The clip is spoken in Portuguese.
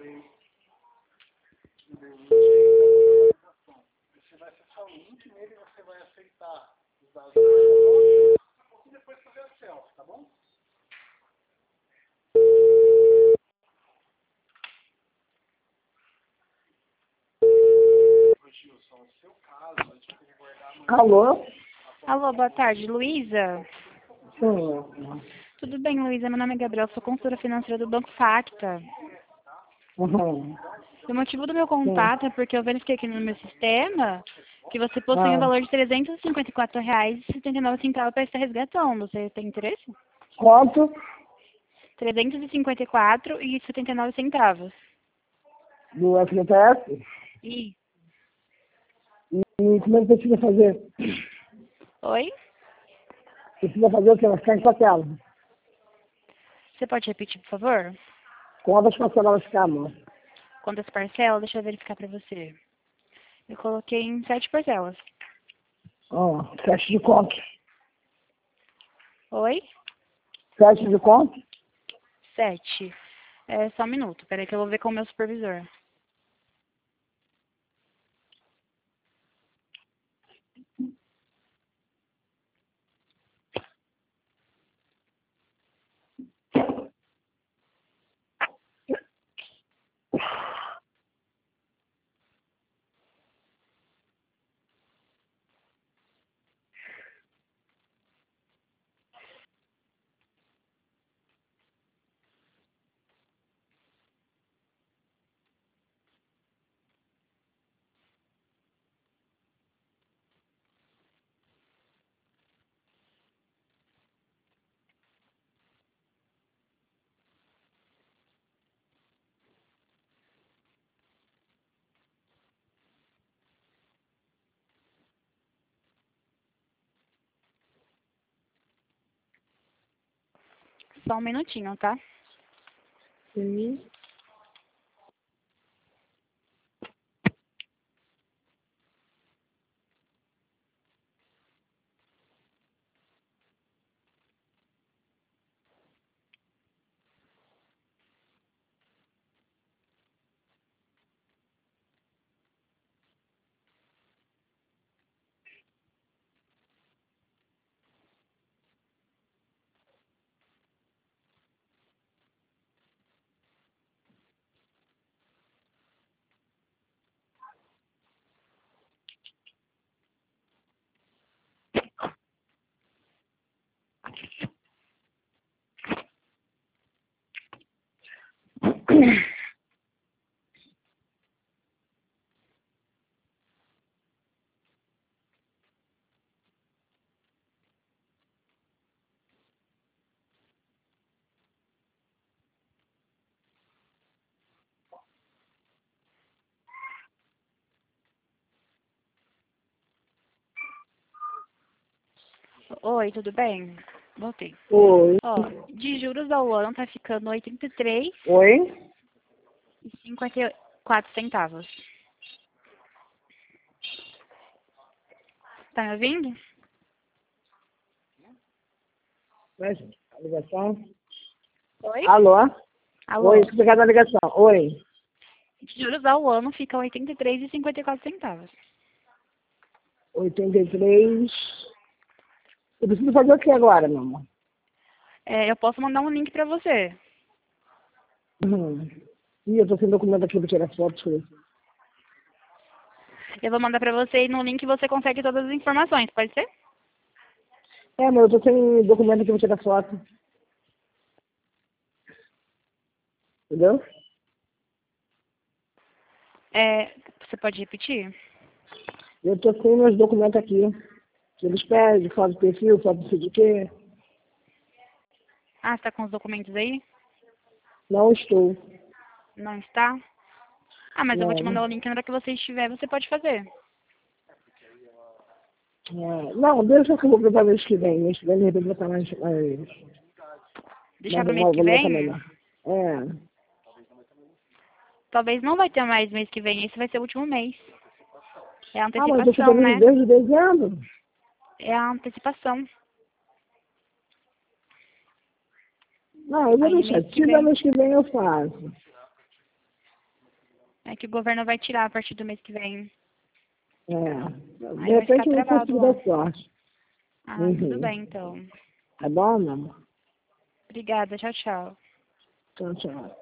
Você vai acessar o link, nele você vai aceitar os dados e depois fazer a selfie, tá bom? Gilson, no seu caso, a gente tem que guardar no... Alô? Alô, boa tarde, Luísa? Sim. Tudo bem, Luísa? Meu nome é Gabriel, sou consultora financeira do Banco Facta. Uhum. O motivo do meu contato é porque eu verifiquei aqui no meu sistema que você possui um valor de R$ 354,79 para estar resgatando. Você tem interesse? Quanto? R$ 354,79. Do FGTS? E... E como é que precisa fazer? Oi? Precisa fazer o quê? Vai ficar em parcela. Você pode repetir, por favor? Quantas parcelas vai ficar, amor? Quantas parcelas? Deixa eu verificar para você. Eu coloquei em 7 parcelas. Ó, 7 de conto. Oi? 7 de conto? 7. É só um minuto. Peraí que eu vou ver com o meu supervisor. Só um minutinho, tá? Sim. Oi, tudo bem? Voltei. Oi. Ó, de juros ao ano tá ficando R$ Oi? 83,54. Tá me ouvindo? Mas, a ligação? Oi? Alô? Alô? Oi, obrigado a ligação. Oi. De juros ao ano fica R$ 83,54. 83. Eu preciso fazer o que agora, meu amor? Eu posso mandar um link pra você. Uhum. Ih, eu tô sem documento aqui pra tirar foto. Eu vou mandar pra você e no link você consegue todas as informações, pode ser? É, mas eu tô sem documento aqui pra tirar foto. Entendeu? Você pode repetir? Eu tô sem meus documentos aqui. Eles pedem foto do perfil, foto do sei quê. Ah, você tá com os documentos aí? Não estou. Não está? Ah, mas eu vou te Não. mandar o link na hora que você estiver, você pode fazer. É, não, deixa que eu vou preparar mês que vem. Mês que vem, de repente, vai estar Deixar pro mês mais que valor vem? melhor. É. Talvez não vai ter mais mês que vem, esse vai ser o último mês. É a Ah, mas eu estou antecipação, pagando né? desde dezembro. É a antecipação. Não, eu vou Aí deixar. mês que Se da vem. mês que vem eu faço. que o governo vai tirar a partir do mês que vem. De Aí vai repente ficar eu vou conseguir travado lá. dar sorte. Ah, Uhum. tudo bem, então. Tá bom, meu amor? Obrigada, tchau, tchau. Tchau, tchau.